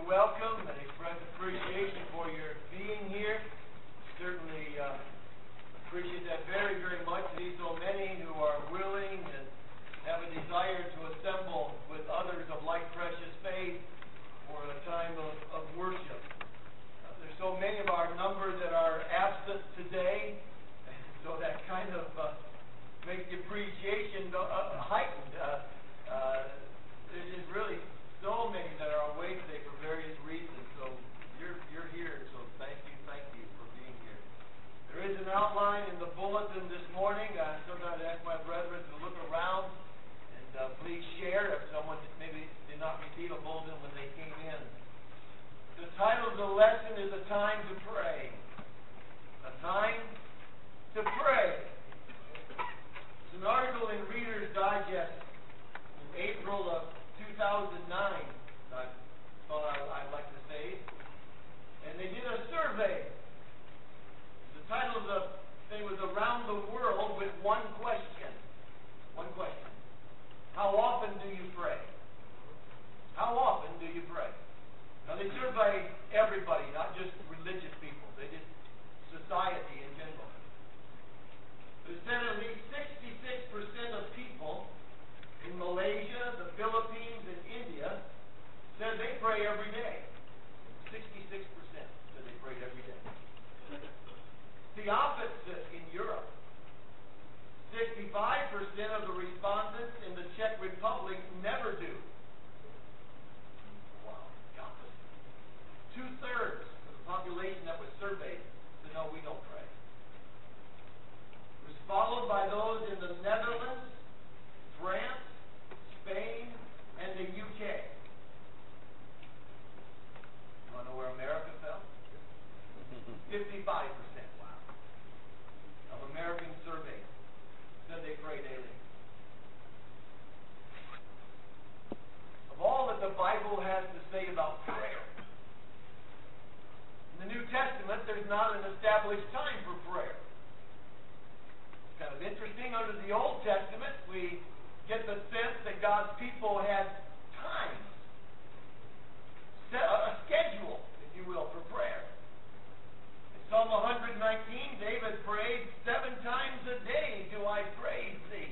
welcome and express appreciation for your being here. Certainly appreciate that very, very much. See so many who are willing and have a desire to assemble with others of like precious faith for a time of worship. There's so many of our number that are absent today, so that kind of makes the appreciation heightened. There's really so many that are away today for various reasons. So you're here, so thank you for being here. There is an outline in the bulletin this morning. Sometimes I ask my brethren to look around and please share if someone maybe did not receive a bulletin when they came in. The title of the lesson is A Time to Pray. A Time to Pray. It's an article in Reader's Digest in April of 2009. I thought I'd like to say. And they did a survey. The title of the thing was Around the World with One Question. One question. How often do you pray? How often do you pray? Now they survey everybody, not just religious people. They did society in general. It said at least 66% of people in Malaysia, the Philippines, and India said they pray every day. 66% said they prayed every day. The opposite in Europe. 65% of the respondents in the Czech Republic never do. Wow, the opposite. 2/3 of the population that was surveyed said, no, we don't pray. It was followed by those in the Netherlands, France, Spain, and the UK. You want to know where America fell? 55%, wow, of Americans surveyed said they pray daily. Of all that the Bible has to say about prayer, in the New Testament there's not an established time for prayer. It's kind of interesting. Under the Old Testament we get the sense that God's people had time, a schedule, if you will, for prayer. In Psalm 119, David prayed, 7 times a day do I praise thee.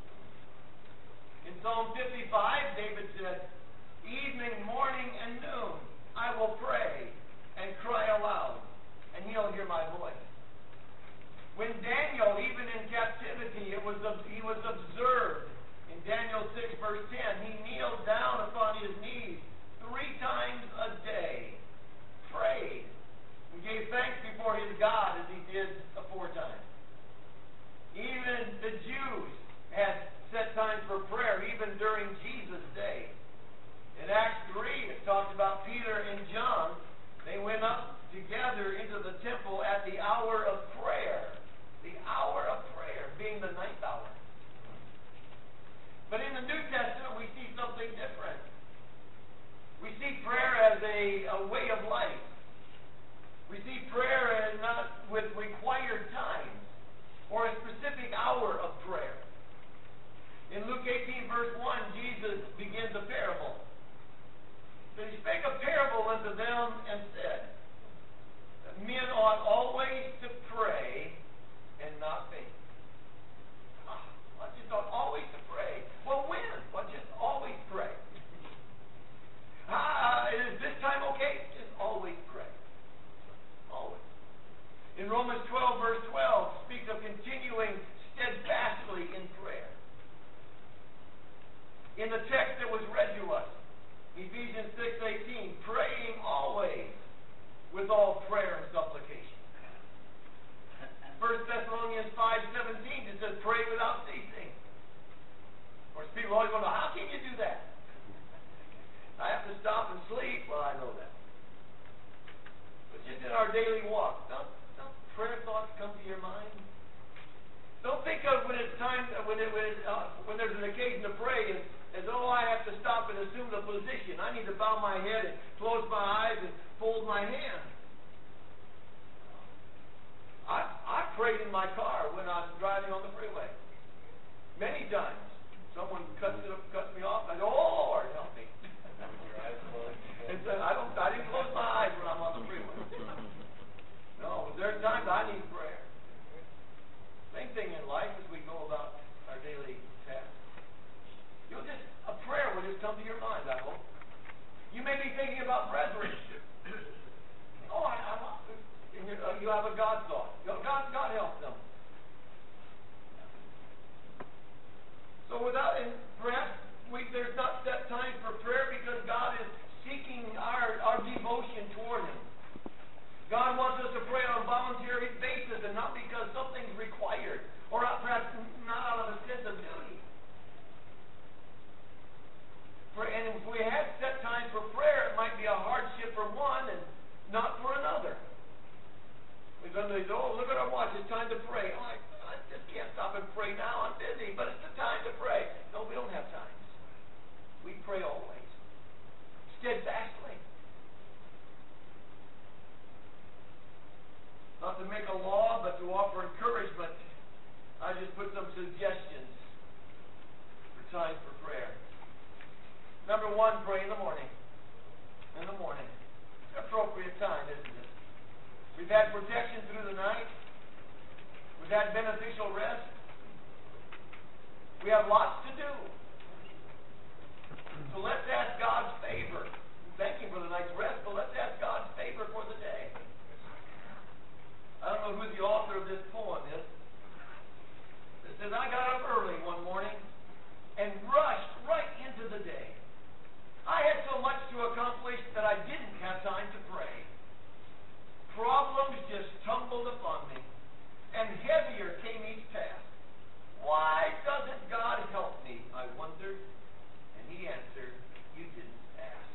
In Psalm 55, David said, evening, morning, and noon I will pray and cry aloud, and he'll hear my voice. When Daniel, even in captivity, he was observed. In Daniel 6, verse 10, he kneeled down upon his knees 3 times a day, prayed, and gave thanks before his God as he did aforetime. Even the Jews had set times for prayer, even during Jesus' day. In Acts 3, it talks about Peter and John. They went up together into the temple at the hour of prayer. The hour of prayer being the 9th hour. But in the New Testament, we see something different. We see prayer as a way of life. We see prayer as not with required time or a specific hour of prayer. In Luke 18, verse 1, Jesus begins a parable. So he spake a parable unto them and said, that men ought always to pray and not faint. I just ought always to pray. Well, when? Well, just always pray. Is this time okay? Just always pray. Always. In Romans 12, verse 12, speaks of continuing steadfastly in prayer. In the text that was read to us, Ephesians 6:18, praying always with all prayer and supplication. 1 Thessalonians 5:17, it says, pray without ceasing. Of course, people always wonder, how can you do that? I have to stop and sleep. Well, I know that. But just in our daily walk, don't prayer thoughts come to your mind? Don't think of when it's time, when there's an occasion to pray as though I have to stop and assume the position. I need to bow my head and close my eyes and fold my hands. I prayed in my car when I was driving on the freeway. Many times. Someone cuts me off, and I go, oh, Lord, help me. And so I about brethren. Oh, you have a God thought. God help them. So and perhaps there's not set time for prayer because God is seeking our devotion toward Him. God wants us to pray on a voluntary basis and not because something's required, or perhaps not out of a sense of duty. And if we had set times for prayer, it might be a hardship for one and not for another. We suddenly say, oh, look at our watch, it's time to pray. Oh, I just can't stop and pray now, I'm busy, but it's the time to pray. No, we don't have time. We pray always, steadfastly. Not to make a law, but to offer encouragement. I just put some suggestions for time for prayer. Number one, pray in the morning. In the morning. Appropriate time, isn't it? We've had protection through the night. We've had beneficial rest. We have lots to do. So let's ask God's favor. Thank you for the night's rest, but let's ask God's favor for the day. I don't know who the author of this poem is. It says, I got up early one morning and rushed right into the day. I had so much to accomplish that I didn't have time to pray. Problems just tumbled upon me, and heavier came each task. Why doesn't God help me? I wondered, and He answered, you didn't ask.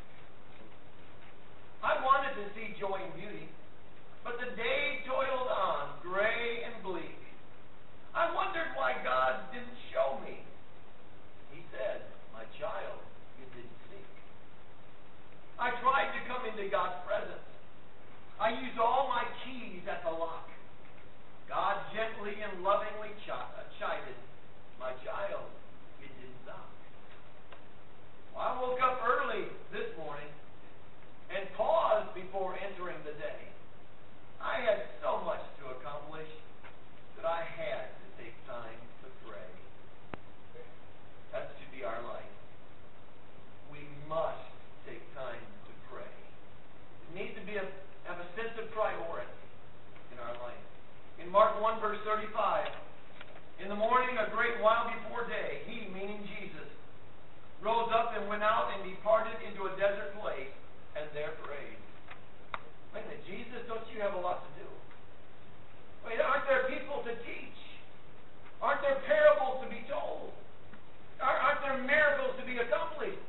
I wanted to see joy and beauty, but the day toiled on, gray and bleak. I wondered why God didn't show me. He said, my child, you didn't seek. I tried to come into God's presence. I used all my keys at the lock. God gently and lovingly chided, my child, you didn't knock. Well, I woke up early this morning and paused before entering the day. I had so much to accomplish that I had to take time to pray. That should be our life. We must take time to pray. It needs to have a sense of priority in our life. In Mark 1, verse 35, in the morning, a great while before day, He, meaning Jesus, rose up and went out and departed into a desert place, and there prayed. Wait a minute, Jesus, don't you have a lot to do? Wait, aren't there people to teach? Aren't there parables to be told? Aren't there miracles to be accomplished?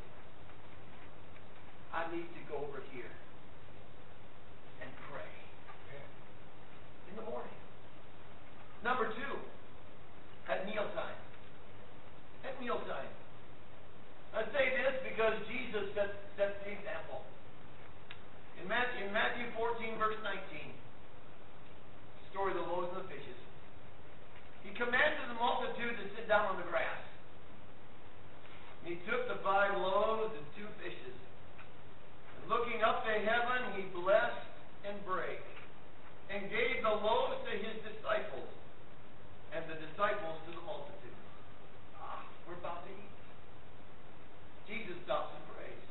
I need to go over here and pray. In the morning. Number two, at mealtime. At mealtime. I say this because Jesus sets the example. In Matthew 14, verse 19, the story of the loaves and the fishes, He commanded the multitude to sit down on the grass. And He took the 5 loaves and 2 fishes, and looking up to heaven, He blessed and brake, and gave the loaves to His disciples, and the disciples to the multitude. We're about to eat. Jesus stops and prays.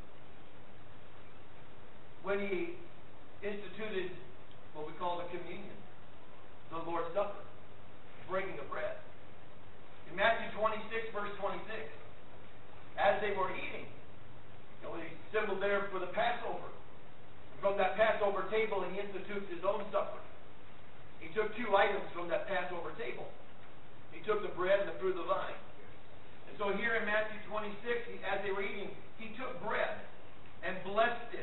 When He instituted what we call the communion, the Lord's Supper, breaking of bread. In Matthew 26, verse 26, as they were eating, He assembled there for the Passover. From that Passover table, He institutes His own supper. He took 2 items from that Passover table. He took the bread and the fruit of the vine. And so here in Matthew 26, as they were eating, He took bread and blessed it.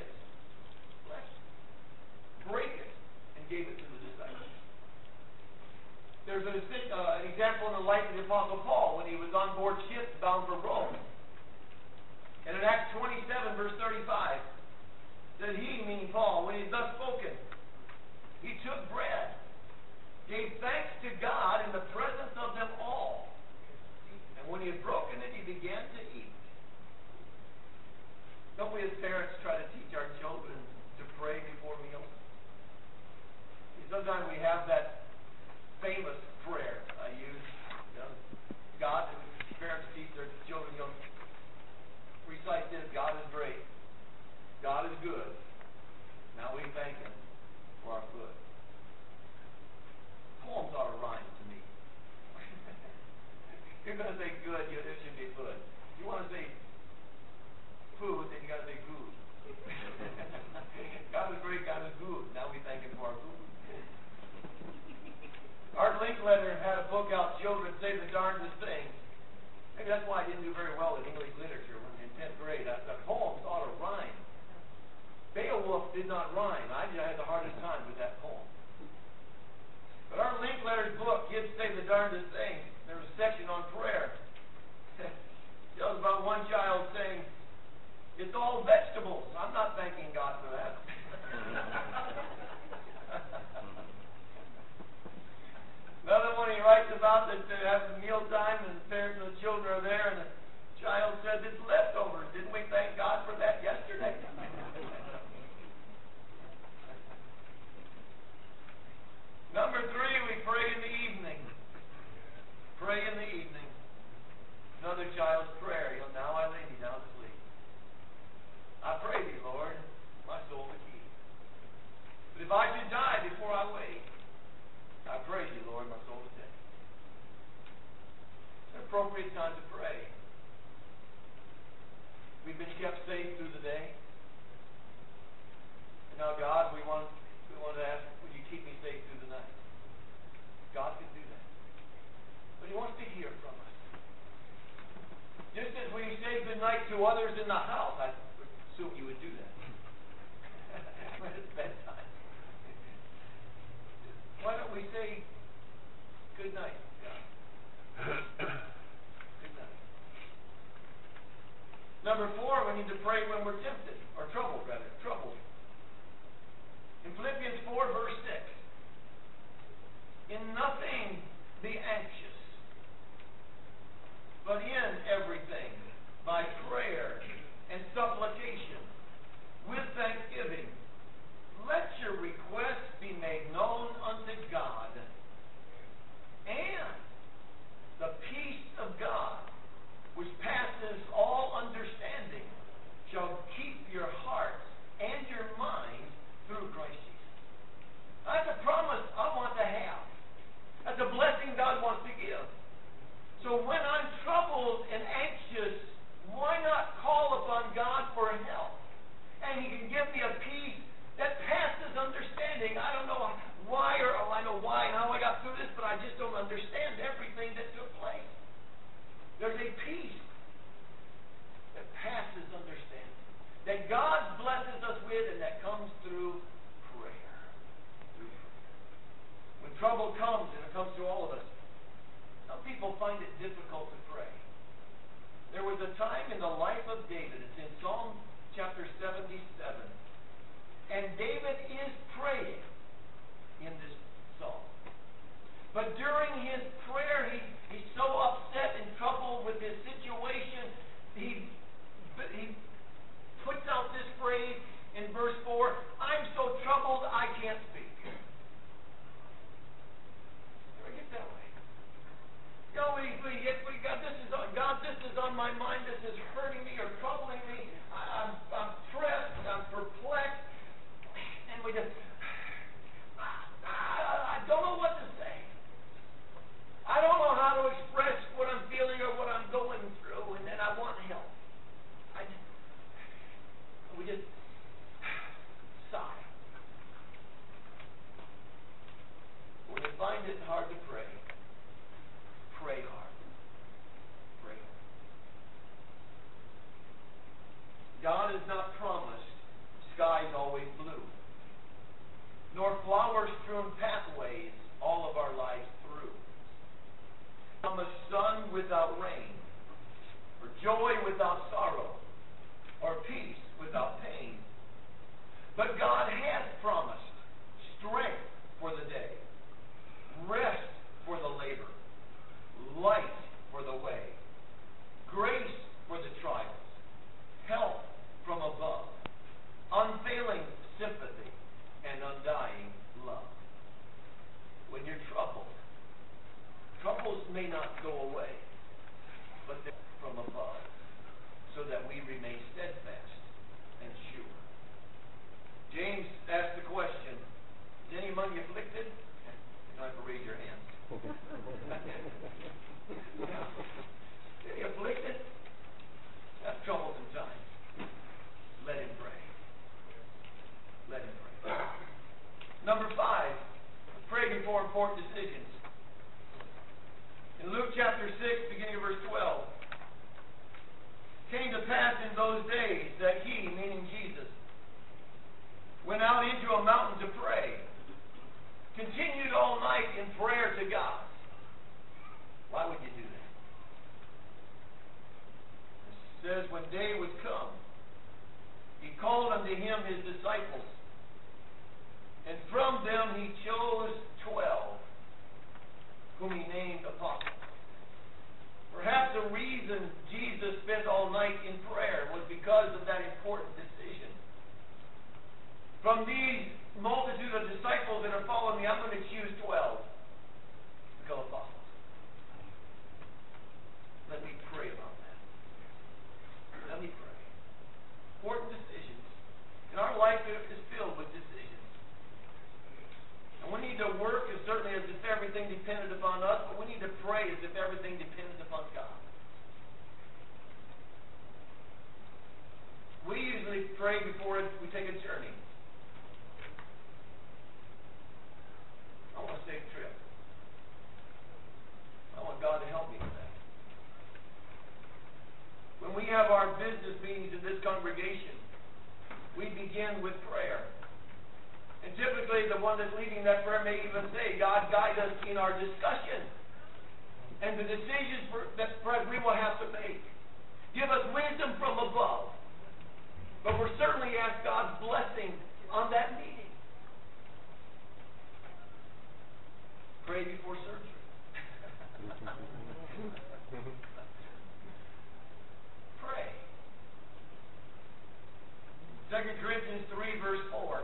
Break it, and gave it to the disciples. There's an example in the life of the Apostle Paul when he was on board ships bound for Rome. And in Acts 27, verse 35, that he, meaning Paul, when he had thus spoken, he took bread, gave thanks to God in the presence of them all. And when he had broken it, he began to eat. Don't we as parents try to teach our children to pray before meals? Sometimes we have that famous prayer I use. God, parents teach their children, recite this: God is great, God is good, Maybe that's why I didn't do very well in English literature when in 10th grade. The poems ought to rhyme. Beowulf did not rhyme. I had the hardest time with that poem. But our Linkletter's book, Kids Say the Darndest Things, there was a section on prayer. It tells about one child saying, "It's all vegetables." I'm not thanking God for that. Another one he writes about that they have meal time and the parents and the children are there and the child says, "It's leftovers. Didn't we thank God for that yesterday?" Number 3, we pray in the evening. Pray in the evening. Another child's prayer. Now I lay me down to sleep. I pray thee, Lord, my soul to keep. But if I should die before I wake, I pray thee, Lord, my soul to take. It's an appropriate time to pray. We've been kept safe through the day. And now, God, we want to ask, would you keep me safe through the night? God can do that. But he wants to hear from us. Just as we say good night to others in the house, I would assume you would do that. When it's bedtime. Why don't we say good night, God? Good night. Number 4, we need to pray when we're tempted, or troubled. In Philippians 4, verse 6, in nothing be anxious, but in everything, by prayer and supplication, with thanksgiving, let your requests be made known unto God, and the peace of God, which passes all understanding, shall keep your hearts and your minds through Christ Jesus. That's a promise I want to have. That's a blessing God wants to give. So when I'm troubled and anxious, why not call upon God for help? And he can give me a peace that passes understanding. I don't know why, I know why and how I got through this, but I just don't understand everything that took place. There's a peace that passes understanding, that God blesses us with, and that comes through prayer. When trouble comes, and it comes to all of us, some people find it difficult to pray. There was a time in the life of David, it's in Psalm chapter 77, and David is praying in this psalm. But during his prayer, he's so upset and troubled with his situation, he puts out this phrase in verse 4, I'm so troubled I can't speak. Ever get that way? You know, God, this is on my mind, this is hurting me or troubling me, I'm pressed, I'm perplexed, and we just, I don't know what to say. I don't know how to express what I'm feeling or what I'm going through, and then I want help. We just sigh. When you find it hard to pray, pray hard. Pray hard. God has not promised skies always blue, nor flower-strewn pathways all of our lives through. Promised sun without rain, or joy without sorrow, or peace without pain. But God has promised strength for the day, rest for the labor, light for the way, grace for the trials, help from above, unfailing sympathy, and undying love. When you're troubled, troubles may not go away, but they're from above, so that we remain steadfast and sure. James asked the question, is any among you afflicted? You don't have to raise your hand. Any afflicted? That's troublesome times. Let him pray. Let him pray. Number 5, pray before important decisions. In Luke chapter 6, beginning of verse 12, to God. Why would you do that? It says, when day was come, he called unto him his disciples, and from them he chose 12, whom he named apostles. Perhaps the reason Jesus spent all night in prayer was because of that important decision. From these multitude of disciples that are following me, I'm going to choose 12 to become apostles. Let me pray about that. Let me pray. Important decisions. And our life is filled with decisions. And we need to work as certainly as if everything depended upon us, but we need to pray as if everything depended upon God. We usually pray before we take a journey. I want a safe trip. I want God to help me with that. When we have our business meetings in this congregation, we begin with prayer. And typically the one that's leading that prayer may even say, God, guide us in our discussion and the decisions that we will have to make. Give us wisdom from above. But we're certainly ask God's blessing on that meeting. Pray before surgery. Pray. 2 Corinthians 3, verse 4.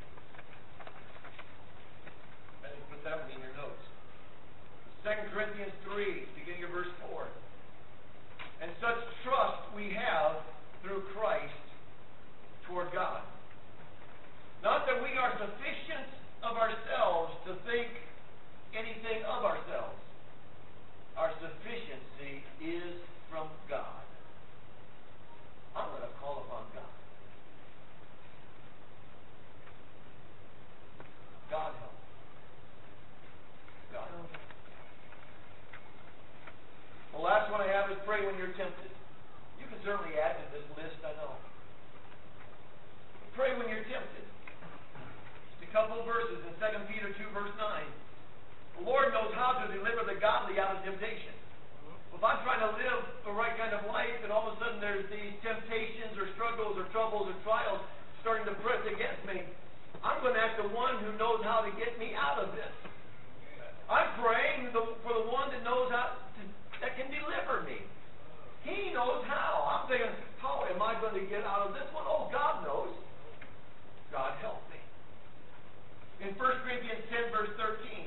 Put that one in your notes. 2 Corinthians 3, beginning of verse 4. And such trust we have through Christ toward God. Not that we are sufficient of ourselves to think anything of ourselves. Our sufficiency is from God. I'm going to call upon God. God help. God help. The last one I have is pray when you're tempted. You can certainly add to this list, I know. Pray when you're tempted. Just a couple of verses in 2 Peter 2, verse 9. The Lord knows how to deliver the godly out of temptation. Well, if I'm trying to live the right kind of life and all of a sudden there's these temptations or struggles or troubles or trials starting to press against me, I'm going to ask the one who knows how to get me out of this. I'm praying for the one that knows that can deliver me. He knows how. I'm thinking, how am I going to get out of this one? Oh, God knows. God help me. In 1 Corinthians 10, verse 13,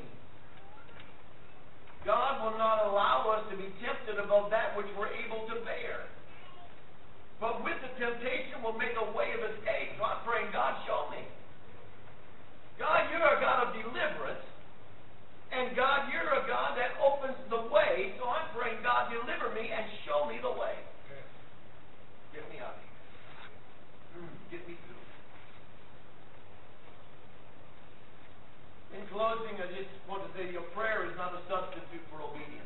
God will not allow us to be tempted above that which we're able to bear. But with the temptation will make a way of escape. So I'm praying, God, show me. God, you're a God of deliverance. And God, you're a God that opens the way. So I'm praying, God, deliver me and show me the way. Get me out of here. Get me through. In closing, I just want to say your prayer is not a substitute for obedience.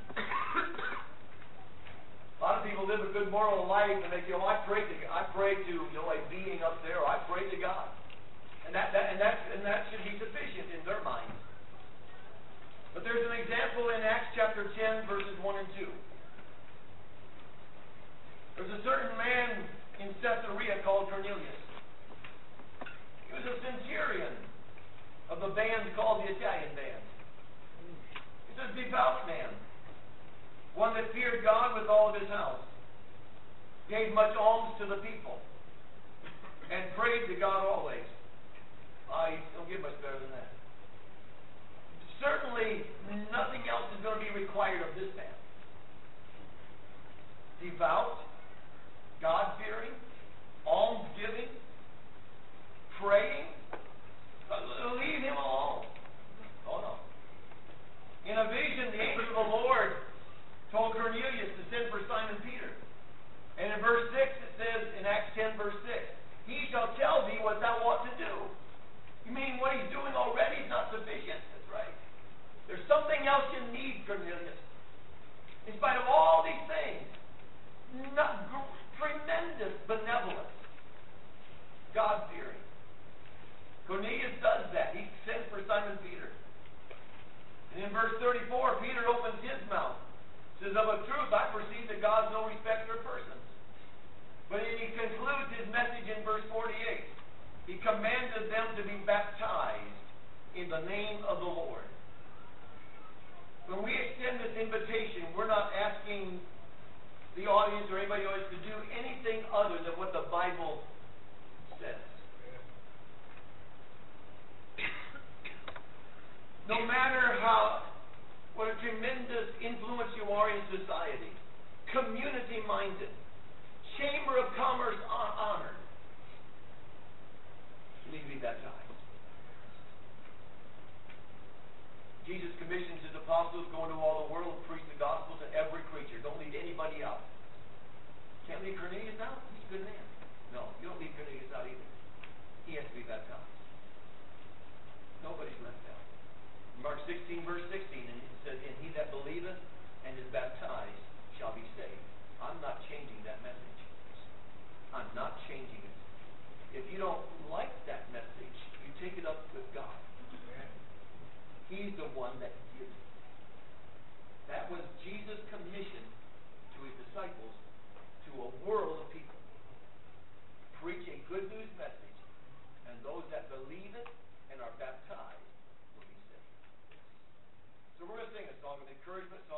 A lot of people live a good moral life and they say, oh, I pray to a being up there, or I pray to God. And that should be sufficient in their minds. But there's an example in Acts chapter 10, verses 1 and 2. There's a certain man in Caesarea called Cornelius. He was a centurion of the band called the Italian band. He's a devout man, one that feared God with all of his house, gave much alms to the people, and prayed to God always. I don't get much better than that. Certainly, nothing else is going to be required of this man. Devout, God-fearing, alms-giving, praying. Leave him alone. Oh, no. In a vision, the angel of the Lord told Cornelius to send for Simon Peter. And in verse 6, it says, in Acts 10, verse 6, he shall tell thee what thou ought to do. You mean what he's doing already is not sufficient? That's right. There's something else you need, Cornelius. In spite of all these things, tremendous benevolence, God-fearing. Cornelius does that. He sends for Simon Peter. And in in verse 34, Peter opens his mouth. Says, of a truth, I perceive that God's no respecter of persons. But he concludes his message in verse 48. He commanded them to be baptized in the name of the Lord. When we extend this invitation, we're not asking the audience or anybody else to do anything other than what the Bible says. No matter what a tremendous influence you are in society, community-minded, Chamber of Commerce honored, you need to be baptized. Jesus commissions his apostles, go into all the world and preach the gospel to every creature. Don't leave anybody out. Can't leave Cornelius out? He's a good man. No, you don't leave Cornelius out either. He has to be baptized. Nobody's left out. Mark 16, verse 16, and it says, and he that believeth and is baptized shall be saved. I'm not changing that message. I'm not changing it. If you don't like that message, you take it up with God. He's the one that gives it. That was Jesus' commission to his disciples, to a world of people. Preach a good news message, and those that believe it and are baptized will be saved. So we're going to sing a song of encouragement.